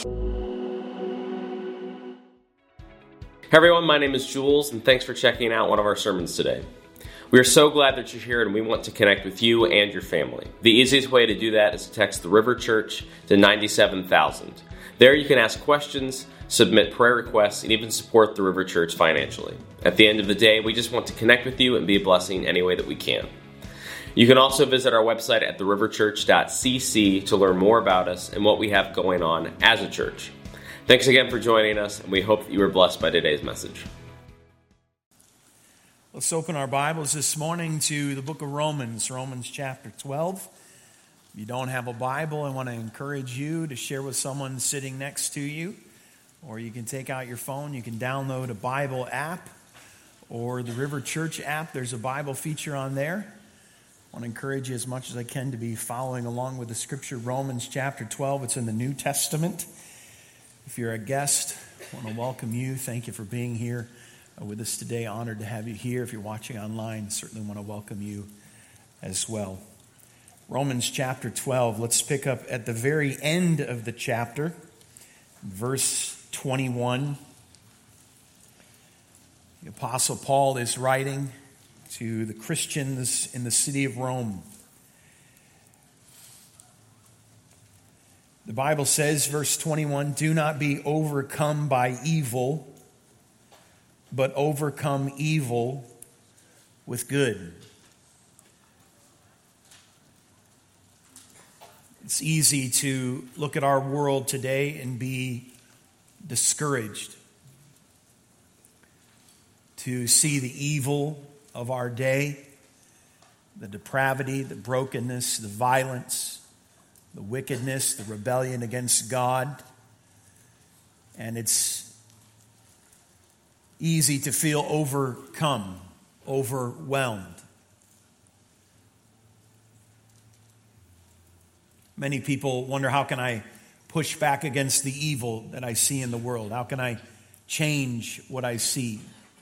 Hey everyone, my name is Jules, and thanks for checking out one of our sermons today. We are so glad that you're here, and we want to connect with you and your family. The easiest way to do that is to text the River Church to 97,000. There you can ask questions, submit prayer requests, and even support the River Church financially. At the end of the day, we just want to connect with you and be a blessing any way that we can. You can also visit our website at theriverchurch.cc to learn more about us and what we have going on as a church. Thanks again for joining us, and we hope that you were blessed by today's message. Let's open our Bibles this morning to the book of Romans, Romans chapter 12. If you don't have a Bible, I want to encourage you to share with someone sitting next to you, or you can take out your phone, you can download a Bible app, or the River Church app. There's a Bible feature on there. I want to encourage you as much as I can to be following along with the scripture, Romans chapter 12. It's in the New Testament. If you're a guest, I want to welcome you. Thank you for being here with us today. Honored to have you here. If you're watching online, certainly want to welcome you as well. Romans chapter 12. Let's pick up at the very end of the chapter, verse 21. The Apostle Paul is writing to the Christians in the city of Rome. The Bible says, verse 21, "Do not be overcome by evil, but overcome evil with good." It's easy to look at our world today and be discouraged, to see the evil of our day, the depravity, the brokenness, the violence, the wickedness, the rebellion against God. And it's easy to feel overcome, overwhelmed. Many people wonder, how can I push back against the evil that I see in the world? How can I change what I see?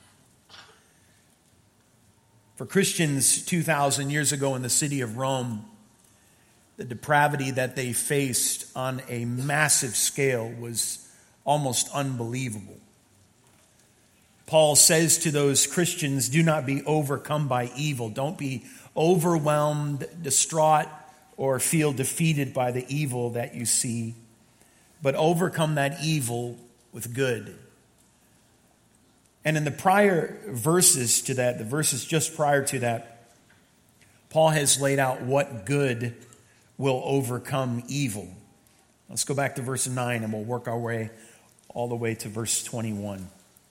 For Christians 2,000 years ago in the city of Rome, the depravity that they faced on a massive scale was almost unbelievable. Paul says to those Christians, do not be overcome by evil. Don't be overwhelmed, distraught, or feel defeated by the evil that you see, but overcome that evil with good. And in the prior verses to that, the verses just prior to that, Paul has laid out what good will overcome evil. Let's go back to verse 9 and we'll work our way all the way to verse 21.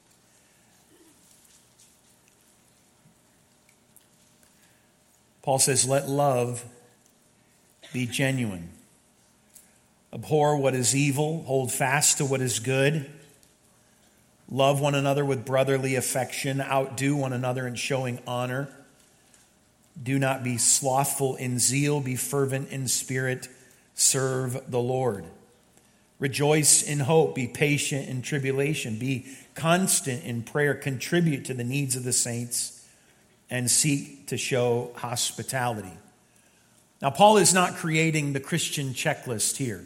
Paul says, "Let love be genuine. Abhor what is evil, hold fast to what is good. Love one another with brotherly affection, outdo one another in showing honor. Do not be slothful in zeal, be fervent in spirit, serve the Lord. Rejoice in hope, be patient in tribulation, be constant in prayer, contribute to the needs of the saints, and seek to show hospitality." Now, Paul is not creating the Christian checklist here.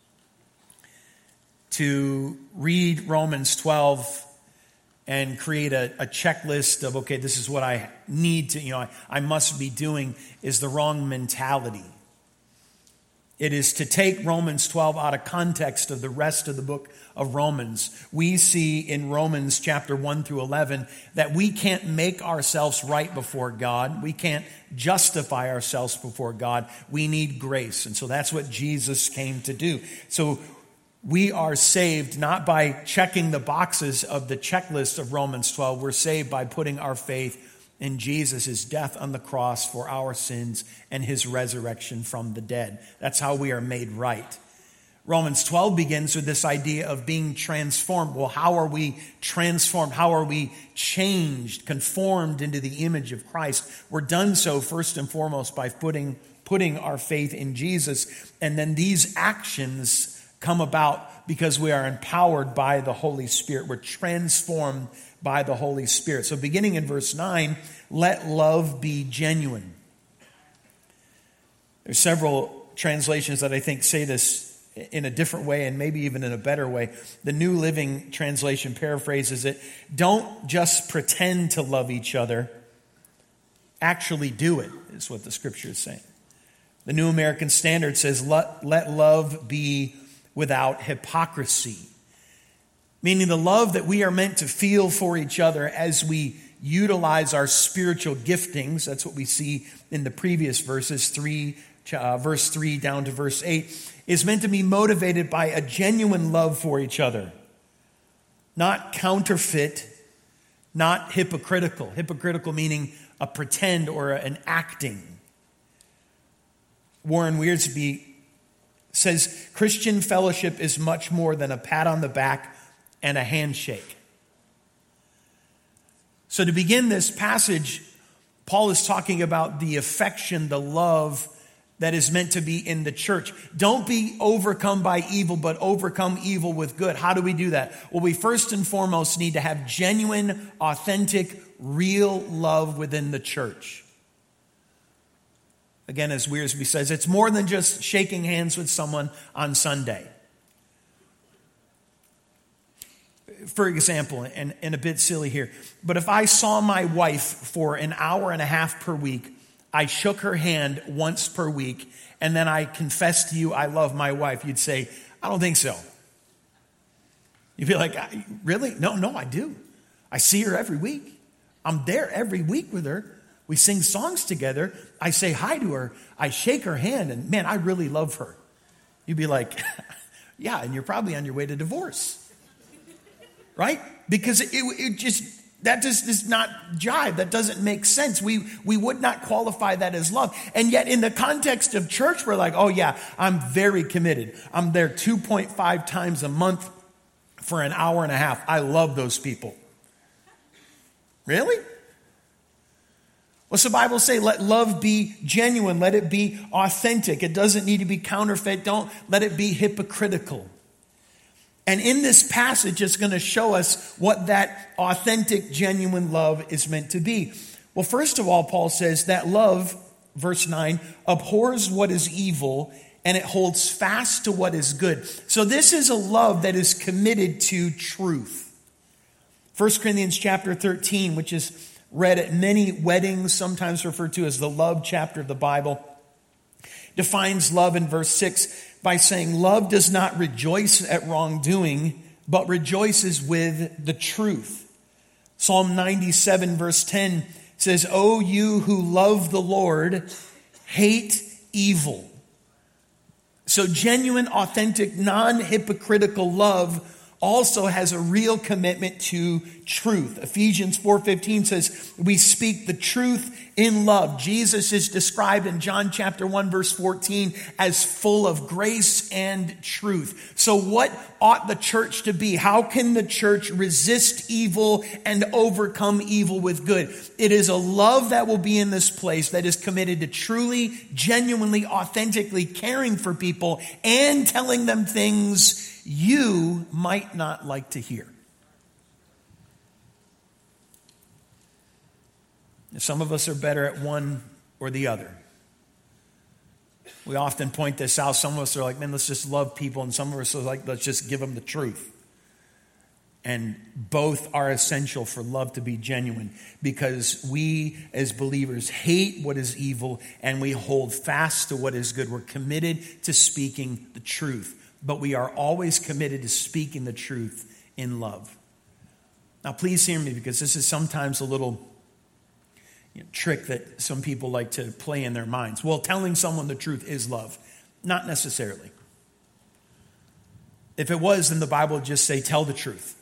To read Romans 12 and create a checklist of, okay, this is what I need to, I must be doing, is the wrong mentality. It is to take Romans 12 out of context of the rest of the book of Romans. We see in Romans chapter 1 through 11 that we can't make ourselves right before God. We can't justify ourselves before God. We need grace. And so that's what Jesus came to do. So we are saved not by checking the boxes of the checklist of Romans 12. We're saved by putting our faith in Jesus' death on the cross for our sins and his resurrection from the dead. That's how we are made right. Romans 12 begins with this idea of being transformed. Well, how are we transformed? How are we changed, conformed into the image of Christ? We're done so first and foremost by putting our faith in Jesus. And then these actions come about because we are empowered by the Holy Spirit. We're transformed by the Holy Spirit. So beginning in verse 9, let love be genuine. There's several translations that I think say this in a different way and maybe even in a better way. The New Living Translation paraphrases it, don't just pretend to love each other, actually do it, is what the scripture is saying. The New American Standard says, let love be without hypocrisy. Meaning the love that we are meant to feel for each other as we utilize our spiritual giftings. That's what we see in the previous verses, verse 3 down to verse 8, is meant to be motivated by a genuine love for each other. Not counterfeit, not hypocritical. Hypocritical meaning a pretend or an acting. Warren Wiersbe says, Christian fellowship is much more than a pat on the back and a handshake. So to begin this passage, Paul is talking about the affection, the love that is meant to be in the church. Don't be overcome by evil, but overcome evil with good. How do we do that? Well, we first and foremost need to have genuine, authentic, real love within the church. Again, as Wiersbe says, it's more than just shaking hands with someone on Sunday. For example, and a bit silly here, but if I saw my wife for an hour and a half per week, I shook her hand once per week, and then I confessed to you I love my wife, you'd say, I don't think so. You'd be like, really? No, I do. I see her every week. I'm there every week with her. We sing songs together. I say hi to her. I shake her hand, and man, I really love her. You'd be like, yeah, and you're probably on your way to divorce. Right? Because it just, that just does not jive. That doesn't make sense. We would not qualify that as love. And yet in the context of church, we're like, oh yeah, I'm very committed. I'm there 2.5 times a month for an hour and a half. I love those people. Really? What's the Bible say? Let love be genuine. Let it be authentic. It doesn't need to be counterfeit. Don't let it be hypocritical. And in this passage, it's going to show us what that authentic, genuine love is meant to be. Well, first of all, Paul says that love, verse 9, abhors what is evil and it holds fast to what is good. So this is a love that is committed to truth. 1 Corinthians chapter 13, which is read at many weddings, sometimes referred to as the love chapter of the Bible, defines love in verse 6 by saying, love does not rejoice at wrongdoing, but rejoices with the truth. Psalm 97 verse 10 says, O you who love the Lord, hate evil. So genuine, authentic, non-hypocritical love also has a real commitment to truth. Ephesians 4:15 says, we speak the truth in love. Jesus is described in John chapter 1 verse 14 as full of grace and truth. So what ought the church to be? How can the church resist evil and overcome evil with good? It is a love that will be in this place that is committed to truly, genuinely, authentically caring for people and telling them things you might not like to hear. Some of us are better at one or the other. We often point this out. Some of us are like, man, let's just love people. And some of us are like, let's just give them the truth. And both are essential for love to be genuine, because we as believers hate what is evil and we hold fast to what is good. We're committed to speaking the truth, but we are always committed to speaking the truth in love. Now, please hear me, because this is sometimes a little trick that some people like to play in their minds. Well, telling someone the truth is love. Not necessarily. If it was, then the Bible would just say, tell the truth.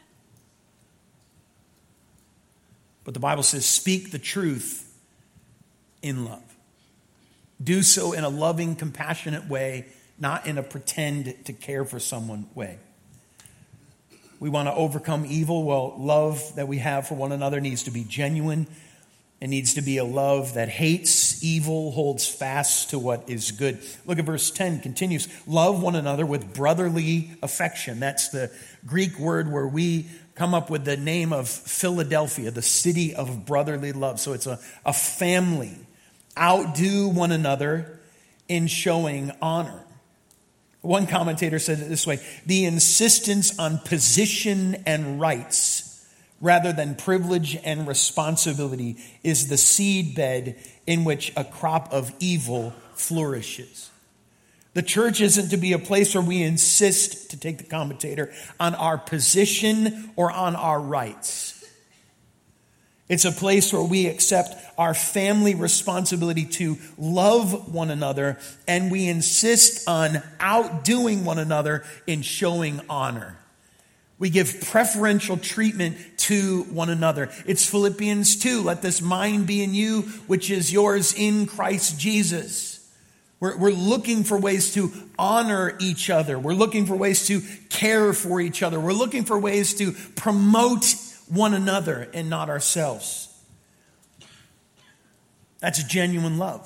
But the Bible says, speak the truth in love. Do so in a loving, compassionate way, not in a pretend to care for someone way. We want to overcome evil. Well, love that we have for one another needs to be genuine. It needs to be a love that hates evil, holds fast to what is good. Look at verse 10, continues. Love one another with brotherly affection. That's the Greek word where we come up with the name of Philadelphia, the city of brotherly love. So it's a family. Outdo one another in showing honor. One commentator said it this way: the insistence on position and rights rather than privilege and responsibility is the seedbed in which a crop of evil flourishes. The church isn't to be a place where we insist, to take the commentator, on our position or on our rights. It's a place where we accept our family responsibility to love one another, and we insist on outdoing one another in showing honor. We give preferential treatment to one another. It's Philippians 2, let this mind be in you, which is yours in Christ Jesus. We're looking for ways to honor each other. We're looking for ways to care for each other. We're looking for ways to promote one another and not ourselves. That's genuine love.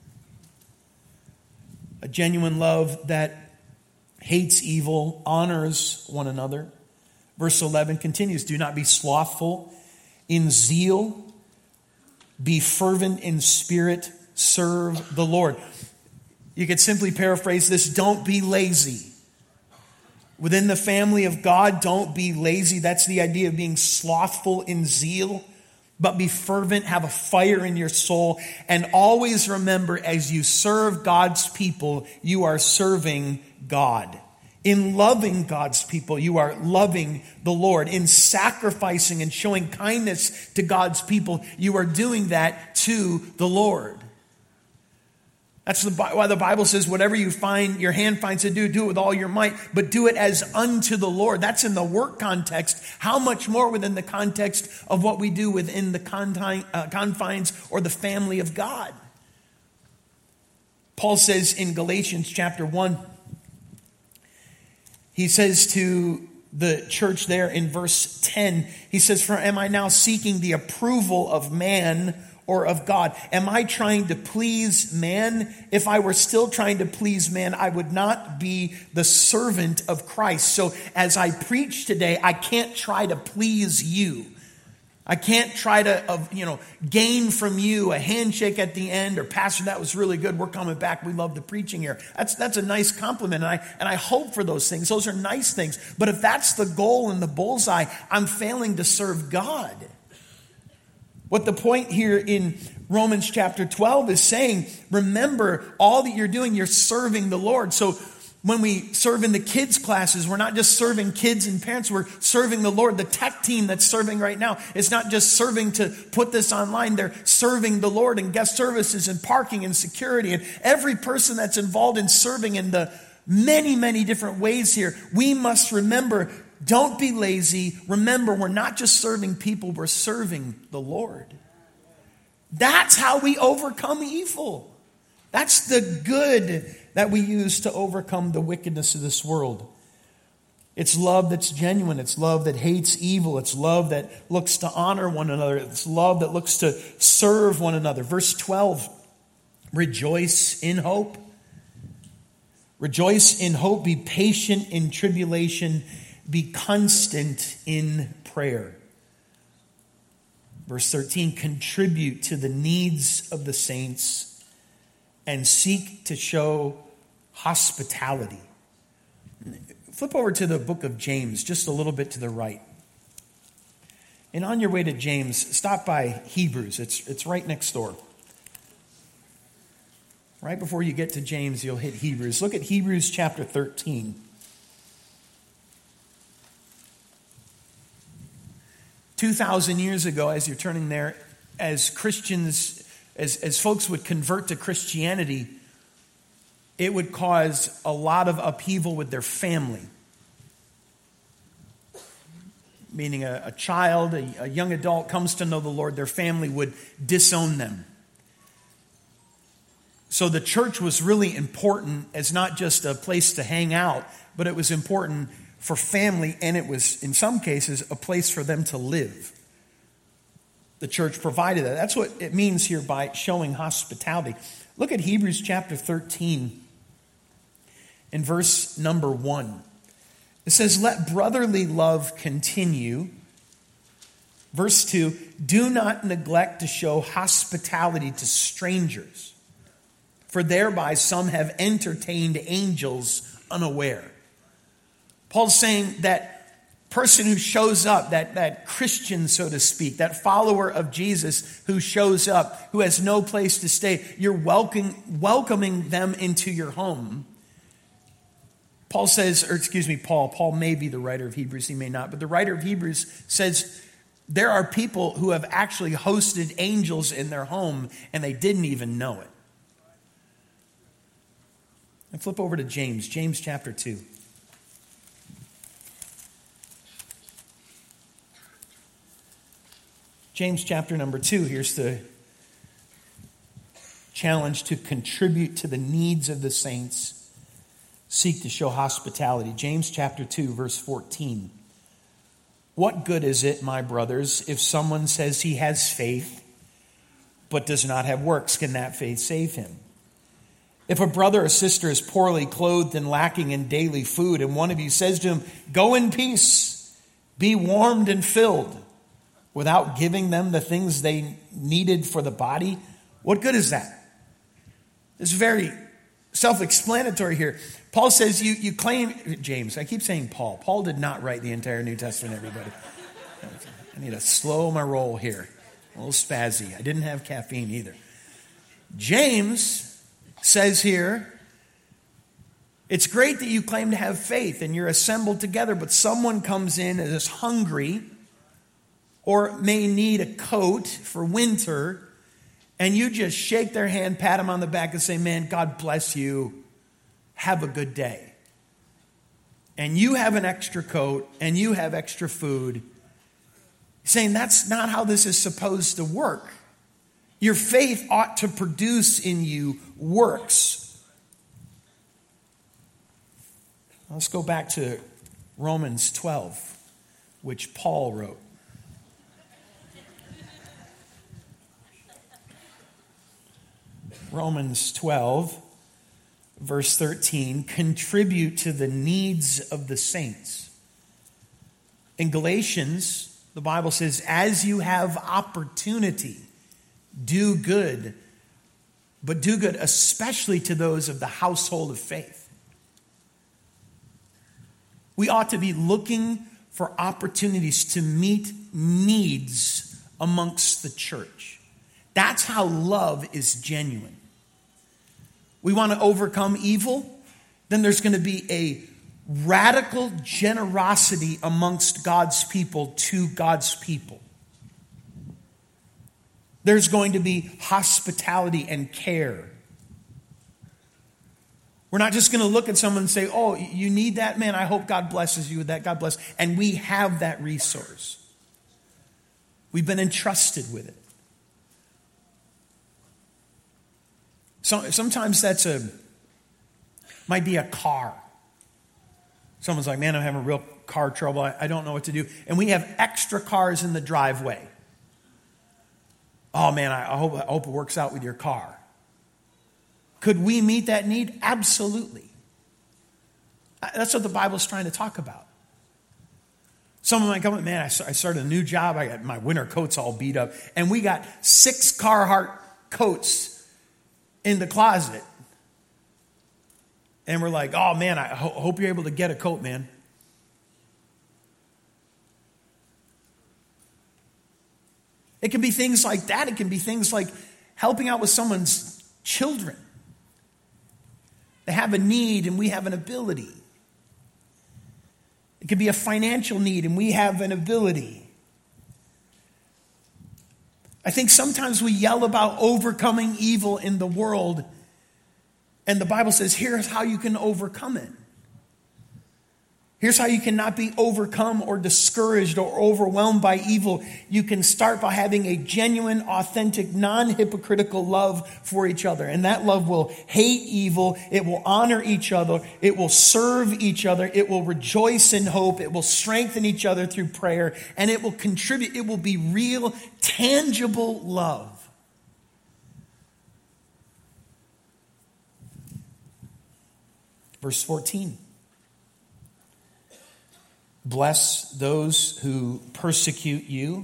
A genuine love that hates evil, honors one another. Verse 11 continues, do not be slothful in zeal, be fervent in spirit, serve the Lord. You could simply paraphrase this, don't be lazy. Within the family of God, don't be lazy. That's the idea of being slothful in zeal. But be fervent, have a fire in your soul, and always remember as you serve God's people, you are serving God. In loving God's people, you are loving the Lord. In sacrificing and showing kindness to God's people, you are doing that to the Lord. That's why the Bible says, whatever you find, your hand finds to do it with all your might, but do it as unto the Lord. That's in the work context. How much more within the context of what we do within the confines or the family of God? Paul says in Galatians chapter 1, he says to the church there in verse 10, he says, for am I now seeking the approval of man or of God? Am I trying to please man? If I were still trying to please man, I would not be the servant of Christ. So as I preach today, I can't try to please you. I can't try to, gain from you a handshake at the end, or Pastor, that was really good. We're coming back. We love the preaching here. That's a nice compliment, and I hope for those things. Those are nice things. But if that's the goal and the bullseye, I'm failing to serve God. What the point here in Romans chapter 12 is saying, remember, all that you're doing, you're serving the Lord. So when we serve in the kids' classes, we're not just serving kids and parents, we're serving the Lord. The tech team that's serving right now, it's not just serving to put this online, they're serving the Lord in guest services and parking and security. And every person that's involved in serving in the many, many different ways here, we must remember, don't be lazy. Remember, we're not just serving people, we're serving the Lord. That's how we overcome evil. That's the good that we use to overcome the wickedness of this world. It's love that's genuine. It's love that hates evil. It's love that looks to honor one another. It's love that looks to serve one another. Verse 12, rejoice in hope. Rejoice in hope. Be patient in tribulation. Be constant in prayer. Verse 13, contribute to the needs of the saints and seek to show hospitality. Flip over to the book of James, just a little bit to the right. And on your way to James, stop by Hebrews. It's right next door. Right before you get to James, you'll hit Hebrews. Look at Hebrews chapter 13. "2,000 years ago, as you're turning there, as Christians, as folks would convert to Christianity, it would cause a lot of upheaval with their family. Meaning a child, a young adult comes to know the Lord, their family would disown them. So the church was really important as not just a place to hang out, but it was important for family, and it was, in some cases, a place for them to live. The church provided that. That's what it means here by showing hospitality. Look at Hebrews chapter 13 in verse number 1. It says, let brotherly love continue. Verse 2, do not neglect to show hospitality to strangers, for thereby some have entertained angels unaware. Paul's saying that person who shows up, that Christian, so to speak, that follower of Jesus who shows up, who has no place to stay, you're welcoming them into your home. Paul says, Paul may be the writer of Hebrews, he may not, but the writer of Hebrews says there are people who have actually hosted angels in their home and they didn't even know it. And flip over to James chapter 2. James chapter number 2, here's the challenge to contribute to the needs of the saints. Seek to show hospitality. James chapter 2, verse 14. What good is it, my brothers, if someone says he has faith, but does not have works? Can that faith save him? If a brother or sister is poorly clothed and lacking in daily food, and one of you says to him, go in peace, be warmed and filled, without giving them the things they needed for the body, what good is that? It's very self-explanatory here. Paul says you claim, James, I keep saying Paul. Paul did not write the entire New Testament, everybody. I need to slow my roll here. A little spazzy. I didn't have caffeine either. James says here, it's great that you claim to have faith and you're assembled together, but someone comes in and is hungry or may need a coat for winter, and you just shake their hand, pat them on the back, and say, man, God bless you. Have a good day. And you have an extra coat, and you have extra food. Saying that's not how this is supposed to work. Your faith ought to produce in you works. Let's go back to Romans 12, which Paul wrote. Romans 12, verse 13, contribute to the needs of the saints. In Galatians, the Bible says, as you have opportunity, do good, but do good especially to those of the household of faith. We ought to be looking for opportunities to meet needs amongst the church. That's how love is genuine. We want to overcome evil, then there's going to be a radical generosity amongst God's people to God's people. There's going to be hospitality and care. We're not just going to look at someone and say, oh, you need that? Man, I hope God blesses you with that. God bless. And we have that resource. We've been entrusted with it. So, sometimes might be a car. Someone's like, man, I'm having real car trouble. I don't know what to do. And we have extra cars in the driveway. Oh, man, I hope it works out with your car. Could we meet that need? Absolutely. That's what the Bible's trying to talk about. Someone might come, man, I started a new job. I got my winter coats all beat up. And we got 6 Carhartt coats in the closet. And we're like, oh man, I hope you're able to get a coat, man. It can be things like that. It can be things like helping out with someone's children. They have a need and we have an ability. It can be a financial need and we have an ability. I think sometimes we yell about overcoming evil in the world, and the Bible says, here's how you can overcome it. Here's how you cannot be overcome or discouraged or overwhelmed by evil. You can start by having a genuine, authentic, non-hypocritical love for each other. And that love will hate evil. It will honor each other. It will serve each other. It will rejoice in hope. It will strengthen each other through prayer. And it will contribute. It will be real, tangible love. Verse 14. Bless those who persecute you.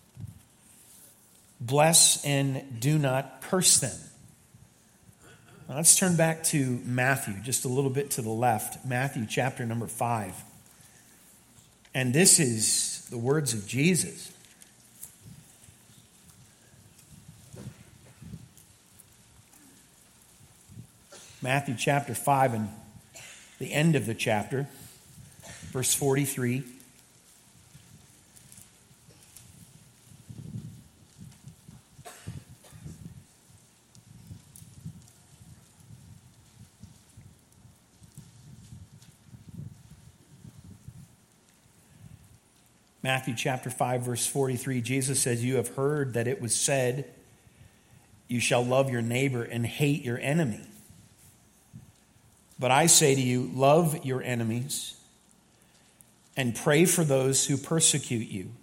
Bless and do not curse them. Now let's turn back to Matthew, just a little bit to the left. Matthew chapter number 5. And this is the words of Jesus. Matthew chapter 5 and the end of the chapter, verse 43. Matthew chapter 5, verse 43, Jesus says, "You have heard that it was said, 'You shall love your neighbor and hate your enemy.' But I say to you, love your enemies and pray for those who persecute you,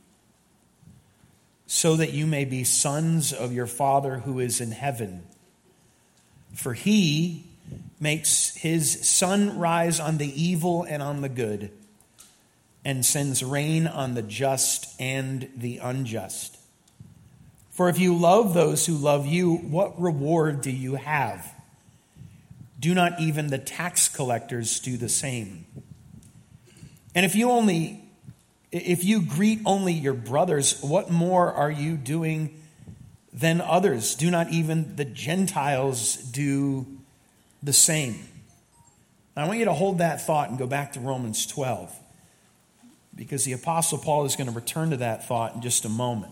so that you may be sons of your Father who is in heaven. For he makes his sun rise on the evil and on the good, and sends rain on the just and the unjust. For if you love those who love you, what reward do you have? Do not even the tax collectors do the same? And if you greet only your brothers, what more are you doing than others? Do not even the Gentiles do the same?" I want you to hold that thought and go back to Romans 12, because the Apostle Paul is going to return to that thought in just a moment.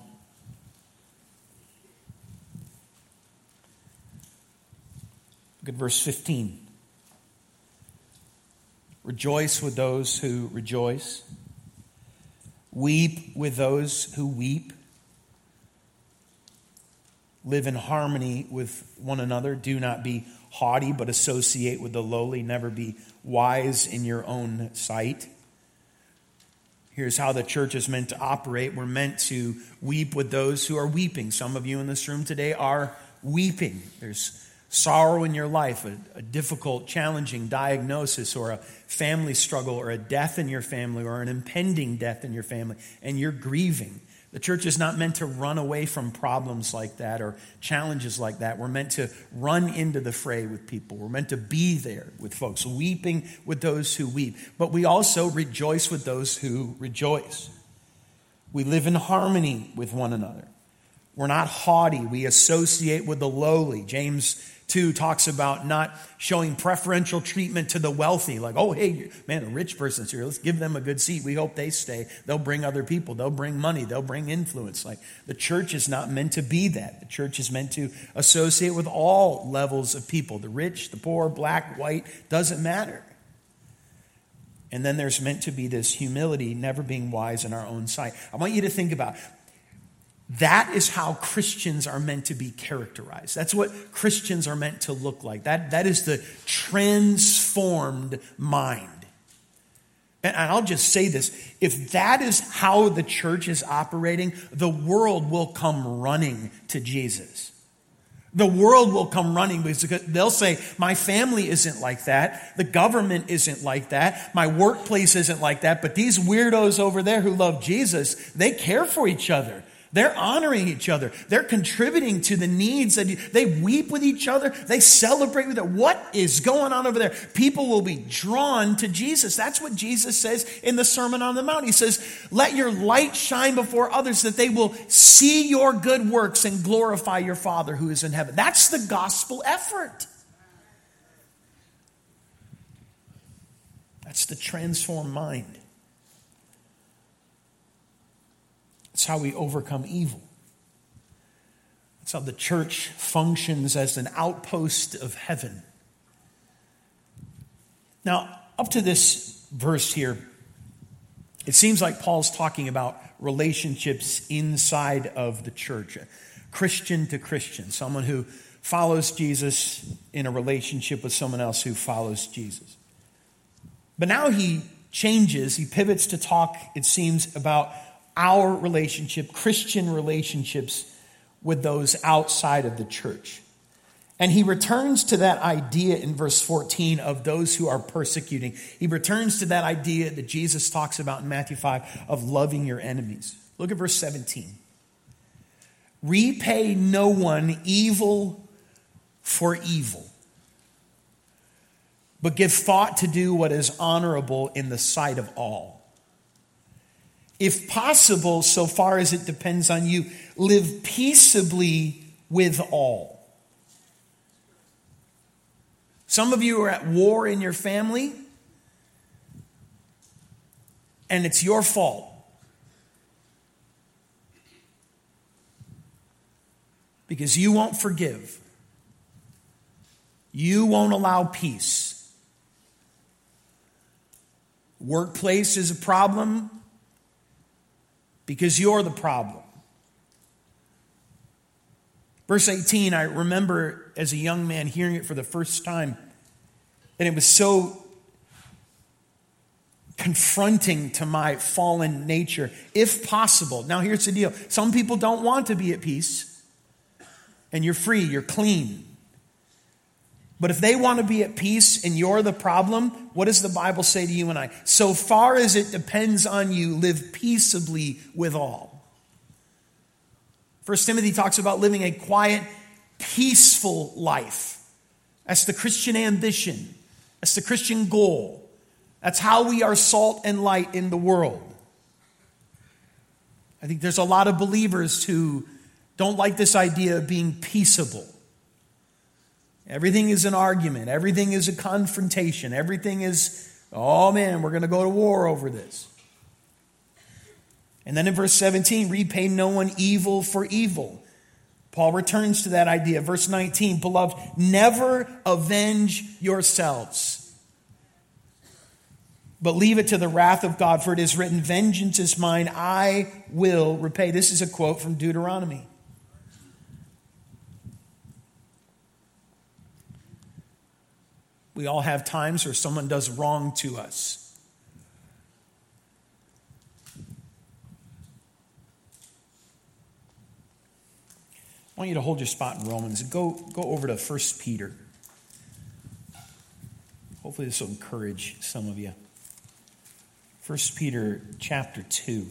Look at verse 15. "Rejoice with those who rejoice. Weep with those who weep. Live in harmony with one another. Do not be haughty, but associate with the lowly. Never be wise in your own sight." Here's how the church is meant to operate. We're meant to weep with those who are weeping. Some of you in this room today are weeping. There's sorrow in your life, a difficult, challenging diagnosis, or a family struggle, or a death in your family, or an impending death in your family, and you're grieving. The church is not meant to run away from problems like that or challenges like that. We're meant to run into the fray with people. We're meant to be there with folks, weeping with those who weep. But we also rejoice with those who rejoice. We live in harmony with one another. We're not haughty. We associate with the lowly. James 2 talks about not showing preferential treatment to the wealthy. Like, oh, hey, man, a rich person's here. Let's give them a good seat. We hope they stay. They'll bring other people. They'll bring money. They'll bring influence. Like, the church is not meant to be that. The church is meant to associate with all levels of people. The rich, the poor, black, white, doesn't matter. And then there's meant to be this humility, never being wise in our own sight. I want you to think about that is how Christians are meant to be characterized. That's what Christians are meant to look like. That is the transformed mind. And I'll just say this. If that is how the church is operating, the world will come running to Jesus. The world will come running because they'll say, my family isn't like that. The government isn't like that. My workplace isn't like that. But these weirdos over there who love Jesus, they care for each other. They're honoring each other. They're contributing to the needs. They weep with each other. They celebrate with it. What is going on over there? People will be drawn to Jesus. That's what Jesus says in the Sermon on the Mount. He says, let your light shine before others that they will see your good works and glorify your Father who is in heaven. That's the gospel effort. That's the transformed mind. That's how we overcome evil. That's how the church functions as an outpost of heaven. Now, up to this verse here, it seems like Paul's talking about relationships inside of the church, Christian to Christian, someone who follows Jesus in a relationship with someone else who follows Jesus. But now he changes, he pivots to talk, it seems, about our relationship, Christian relationships with those outside of the church. And he returns to that idea in verse 14 of those who are persecuting. He returns to that idea that Jesus talks about in Matthew 5 of loving your enemies. Look at verse 17. Repay no one evil for evil. but give thought to do what is honorable in the sight of all. If possible, so far as it depends on you, live peaceably with all. Some of you are at war in your family, and it's your fault. Because you won't forgive. You won't allow peace. Workplace is a problem because you're the problem. Verse 18, I remember as a young man hearing it for the first time, and it was so confronting to my fallen nature. If possible, now here's the deal. Some people don't want to be at peace, and you're free, you're clean. But if they want to be at peace and you're the problem, what does the Bible say to you and I? So far as it depends on you, live peaceably with all. 1 Timothy talks about living a quiet, peaceful life. That's the Christian ambition. That's the Christian goal. That's how we are salt and light in the world. I think there's a lot of believers who don't like this idea of being peaceable. Everything is an argument. Everything is a confrontation. Everything is, oh man, we're going to go to war over this. And then in verse 17, repay no one evil for evil. Paul returns to that idea. Verse 19, beloved, never avenge yourselves, but leave it to the wrath of God, for it is written, vengeance is mine, I will repay. This is a quote from Deuteronomy. We all have times where someone does wrong to us. I want you to hold your spot in Romans and go over to 1 Peter. Hopefully this will encourage some of you. 1 Peter chapter 2.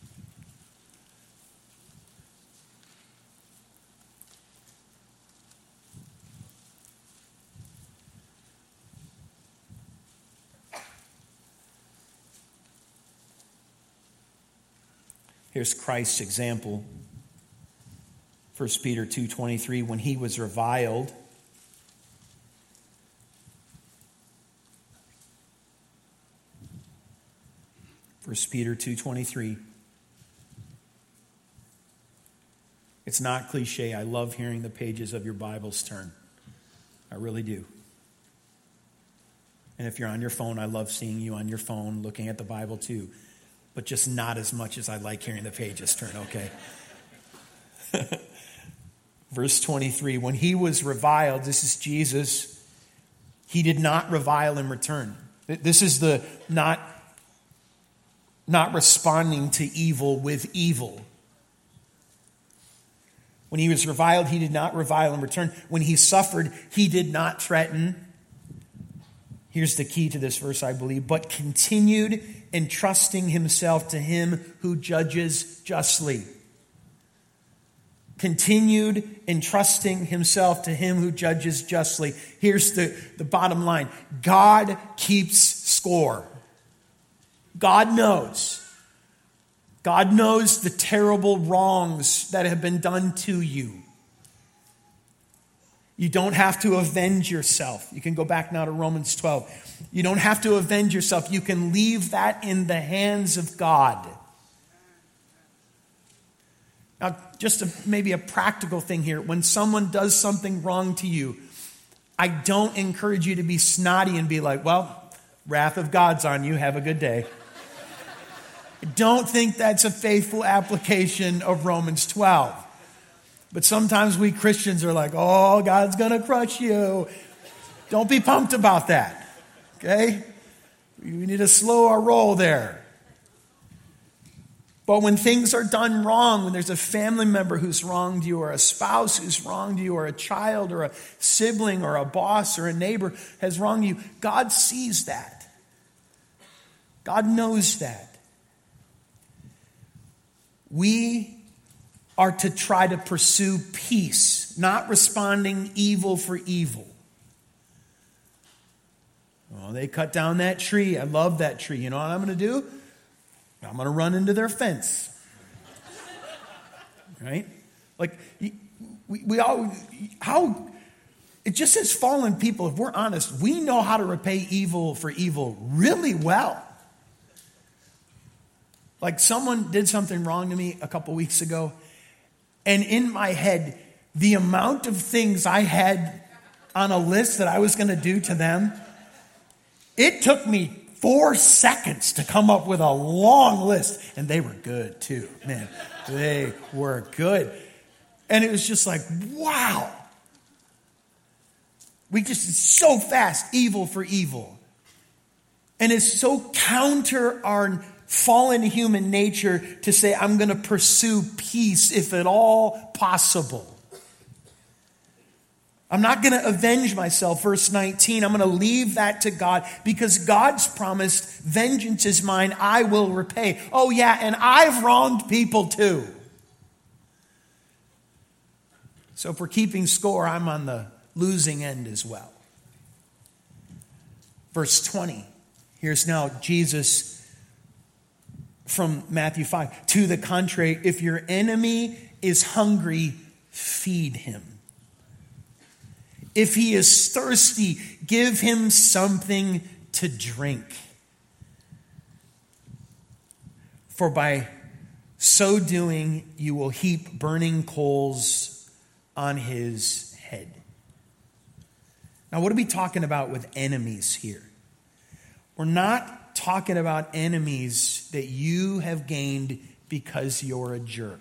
Here's Christ's example. 1 Peter 2:23, when he was reviled, First Peter 2:23. It's not cliche. I love hearing the pages of your Bibles turn. I really do. And if you're on your phone, I love seeing you on your phone looking at the Bible too. But just not as much as I like hearing the pages turn, okay? Verse 23, when he was reviled, this is Jesus, he did not revile in return. This is the not responding to evil with evil. When he was reviled, he did not revile in return. When he suffered, he did not threaten. Here's the key to this verse, I believe. But continued entrusting himself to him who judges justly. Continued entrusting himself to him who judges justly. Here's the bottom line. God keeps score. God knows. God knows the terrible wrongs that have been done to you. You don't have to avenge yourself. You can go back now to Romans 12. You don't have to avenge yourself. You can leave that in the hands of God. Now, just maybe a practical thing here. When someone does something wrong to you, I don't encourage you to be snotty and be like, well, wrath of God's on you. Have a good day. I don't think that's a faithful application of Romans 12. But sometimes we Christians are like, oh, God's going to crush you. Don't be pumped about that. Okay? We need to slow our roll there. But when things are done wrong, when there's a family member who's wronged you, or a spouse who's wronged you, or a child, or a sibling, or a boss, or a neighbor has wronged you, God sees that. God knows that. We are to try to pursue peace, not responding evil for evil. they cut down that tree. I love that tree. You know what I'm going to do? I'm going to run into their fence. Right? Like, we all, how, it just says fallen people. If we're honest, we know how to repay evil for evil really well. Like, someone did something wrong to me a couple weeks ago, and in my head, the amount of things I had on a list that I was going to do to them, it took me 4 seconds to come up with a long list. And they were good too, man. They were good. And it was just like, wow. It's so fast, evil for evil. And it's so counter our fallen human nature to say, I'm going to pursue peace if at all possible. I'm not going to avenge myself, verse 19. I'm going to leave that to God because God's promised, vengeance is mine, I will repay. Oh yeah, and I've wronged people too. So if we're keeping score, I'm on the losing end as well. Verse 20. Here's now Jesus from Matthew 5. To the contrary, if your enemy is hungry, feed him. If he is thirsty, give him something to drink. For by so doing, you will heap burning coals on his head. Now, what are we talking about with enemies here? We're not talking about enemies that you have gained because you're a jerk.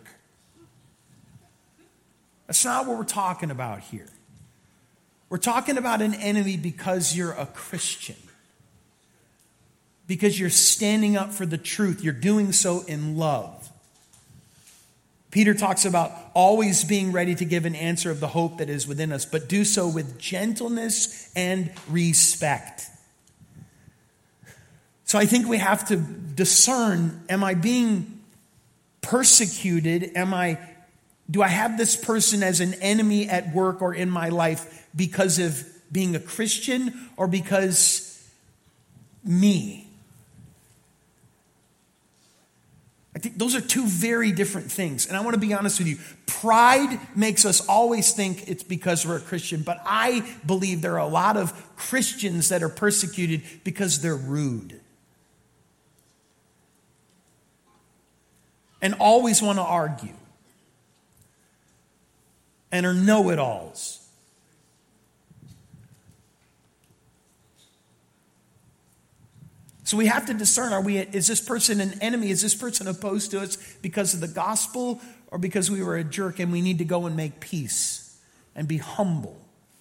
That's not what we're talking about here. We're talking about an enemy because you're a Christian. Because you're standing up for the truth. You're doing so in love. Peter talks about always being ready to give an answer of the hope that is within us, but do so with gentleness and respect. So I think we have to discern, am I being persecuted? Do I have this person as an enemy at work or in my life because of being a Christian or because me? I think those are two very different things. And I want to be honest with you. Pride makes us always think it's because we're a Christian. But I believe there are a lot of Christians that are persecuted because they're rude. And always want to argue. And are know-it-alls. So we have to discern, is this person an enemy? Is this person opposed to us because of the gospel or because we were a jerk and we need to go and make peace and be humble?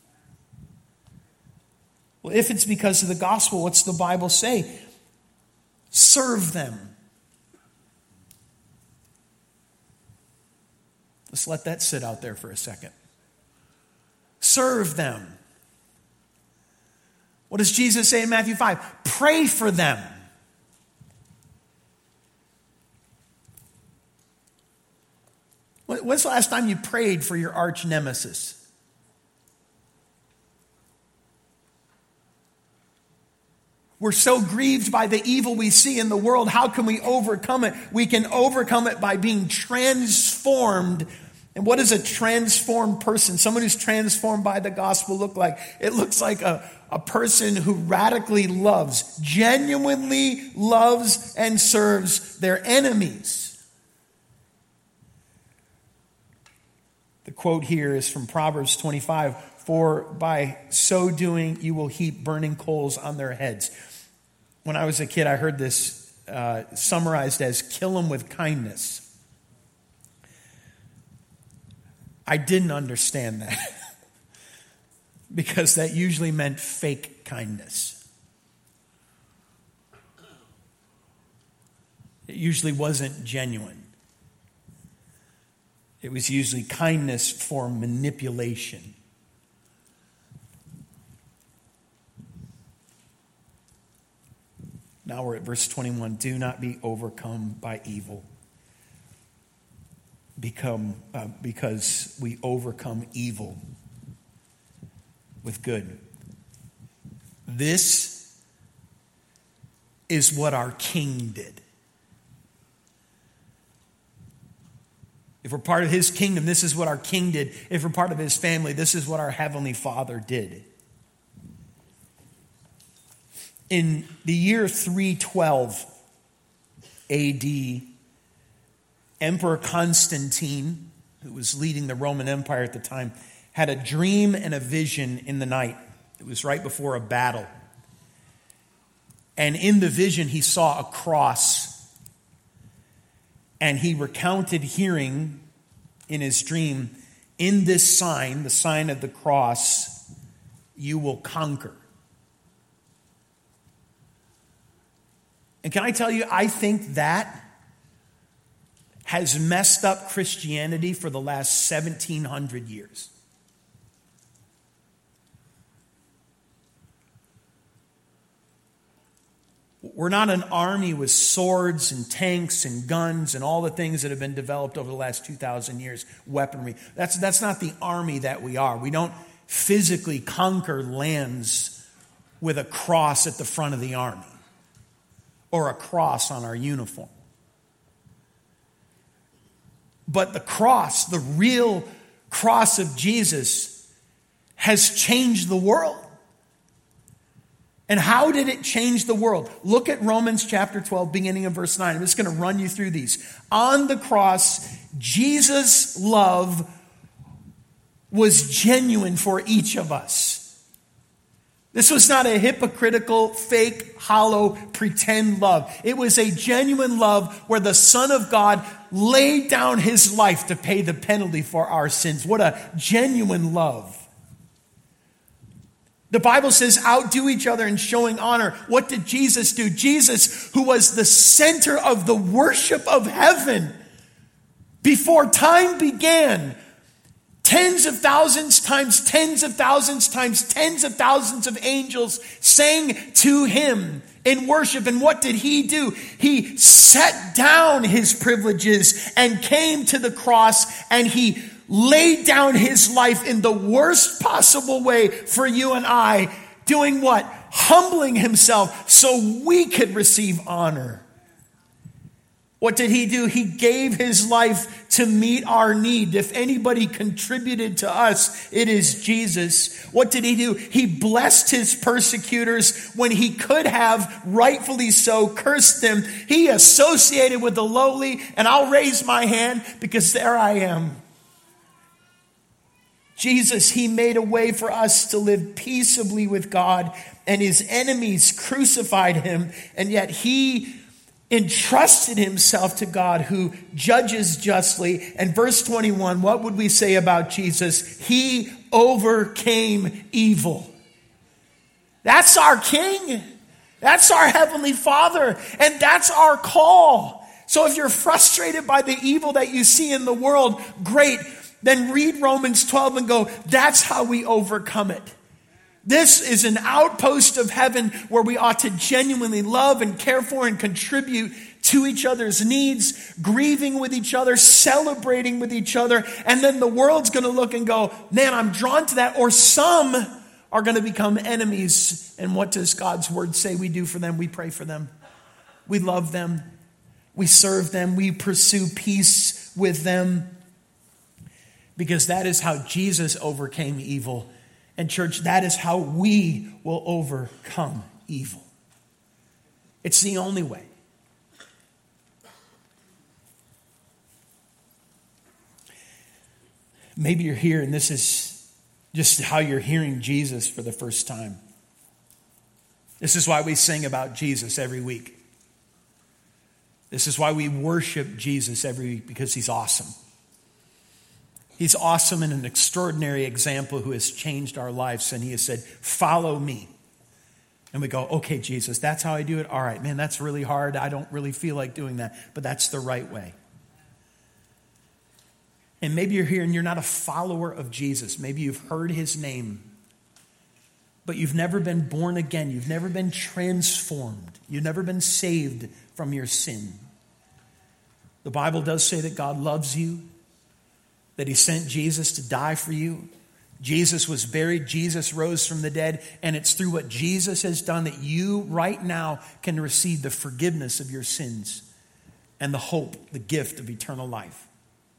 Well, if it's because of the gospel, what's the Bible say? Serve them. Let's let that sit out there for a second. Serve them. What does Jesus say in Matthew 5? Pray for them. When's the last time you prayed for your arch nemesis? We're so grieved by the evil we see in the world. How can we overcome it? We can overcome it by being transformed. And what does a transformed person, someone who's transformed by the gospel look like? It looks like a person who radically loves, genuinely loves and serves their enemies. The quote here is from Proverbs 25, for by so doing you will heap burning coals on their heads. When I was a kid, I heard this summarized as kill them with kindness. I didn't understand that because that usually meant fake kindness. It usually wasn't genuine. It was usually kindness for manipulation. Now we're at verse 21. Do not be overcome by evil. Because we overcome evil with good. This is what our King did. If we're part of his kingdom, this is what our King did. If we're part of his family, this is what our Heavenly Father did. In the year 312 AD, Emperor Constantine, who was leading the Roman Empire at the time, had a dream and a vision in the night. It was right before a battle. And in the vision, he saw a cross. And he recounted hearing in his dream, in this sign, the sign of the cross, you will conquer. And can I tell you, I think that has messed up Christianity for the last 1,700 years. We're not an army with swords and tanks and guns and all the things that have been developed over the last 2,000 years, weaponry. That's not the army that we are. We don't physically conquer lands with a cross at the front of the army or a cross on our uniform. But the cross, the real cross of Jesus, has changed the world. And how did it change the world? Look at Romans chapter 12, beginning in verse 9. I'm just going to run you through these. On the cross, Jesus' love was genuine for each of us. This was not a hypocritical, fake, hollow, pretend love. It was a genuine love where the Son of God laid down his life to pay the penalty for our sins. What a genuine love. The Bible says, outdo each other in showing honor. What did Jesus do? Jesus, who was the center of the worship of heaven before time began, tens of thousands times tens of thousands times tens of thousands of angels sang to him in worship. And what did he do? He set down his privileges and came to the cross, and he laid down his life in the worst possible way for you and I, doing what? Humbling himself so we could receive honor. What did he do? He gave his life to meet our need. If anybody contributed to us, it is Jesus. What did he do? He blessed his persecutors when he could have, rightfully so, cursed them. He associated with the lowly, and I'll raise my hand because there I am. Jesus, he made a way for us to live peaceably with God, and his enemies crucified him, and yet he entrusted himself to God who judges justly. And verse 21, what would we say about Jesus? He overcame evil. That's our King. That's our Heavenly Father. And that's our call. So if you're frustrated by the evil that you see in the world, great. Then read Romans 12 and go, that's how we overcome it. This is an outpost of heaven where we ought to genuinely love and care for and contribute to each other's needs, grieving with each other, celebrating with each other. And then the world's going to look and go, man, I'm drawn to that. Or some are going to become enemies. And what does God's word say we do for them? We pray for them. We love them. We serve them. We pursue peace with them. Because that is how Jesus overcame evil. And church, that is how we will overcome evil. It's the only way. Maybe you're here and this is just how you're hearing Jesus for the first time. This is why we sing about Jesus every week. This is why we worship Jesus every week, because he's awesome. He's awesome and an extraordinary example who has changed our lives. And he has said, follow me. And we go, okay, Jesus, that's how I do it? All right, man, that's really hard. I don't really feel like doing that. But that's the right way. And maybe you're here and you're not a follower of Jesus. Maybe you've heard his name, but you've never been born again. You've never been transformed. You've never been saved from your sin. The Bible does say that God loves you, that he sent Jesus to die for you. Jesus was buried, Jesus rose from the dead, and it's through what Jesus has done that you right now can receive the forgiveness of your sins and the hope, the gift of eternal life.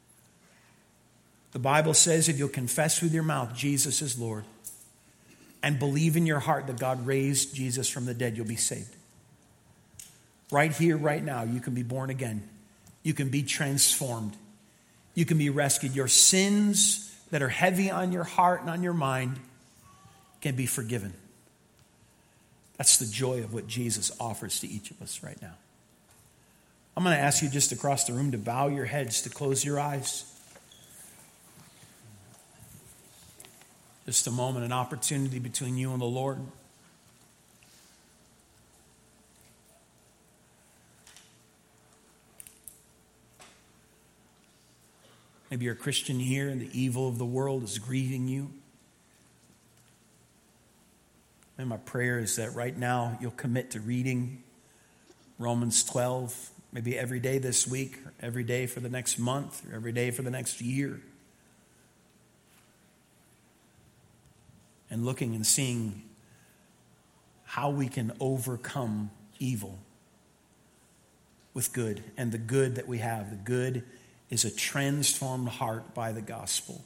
The Bible says if you'll confess with your mouth Jesus is Lord and believe in your heart that God raised Jesus from the dead, you'll be saved. Right here, right now, you can be born again. You can be transformed. You can be rescued. Your sins that are heavy on your heart and on your mind can be forgiven. That's the joy of what Jesus offers to each of us right now. I'm going to ask you just across the room to bow your heads, to close your eyes. Just a moment, an opportunity between you and the Lord. Maybe you're a Christian here and the evil of the world is grieving you. And my prayer is that right now you'll commit to reading Romans 12, maybe every day this week, or every day for the next month, or every day for the next year. And looking and seeing how we can overcome evil with good. And the good that we have, the good is a transformed heart by the gospel.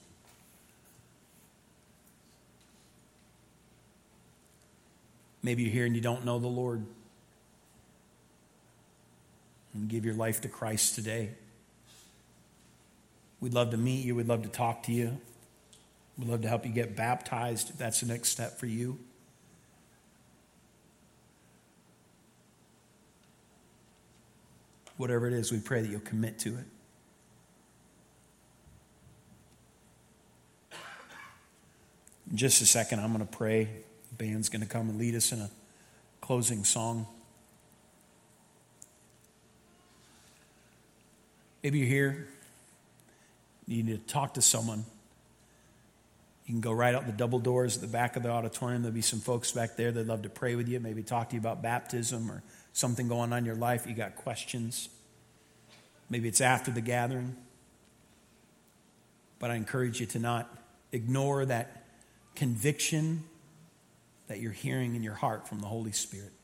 Maybe you're here and you don't know the Lord. And give your life to Christ today. We'd love to meet you. We'd love to talk to you. We'd love to help you get baptized if that's the next step for you. Whatever it is, we pray that you'll commit to it. In just a second, I'm going to pray. The band's going to come and lead us in a closing song. Maybe you're here. You need to talk to someone. You can go right out the double doors at the back of the auditorium. There'll be some folks back there that'd love to pray with you, maybe talk to you about baptism or something going on in your life. You got questions. Maybe it's after the gathering. But I encourage you to not ignore that conviction that you're hearing in your heart from the Holy Spirit.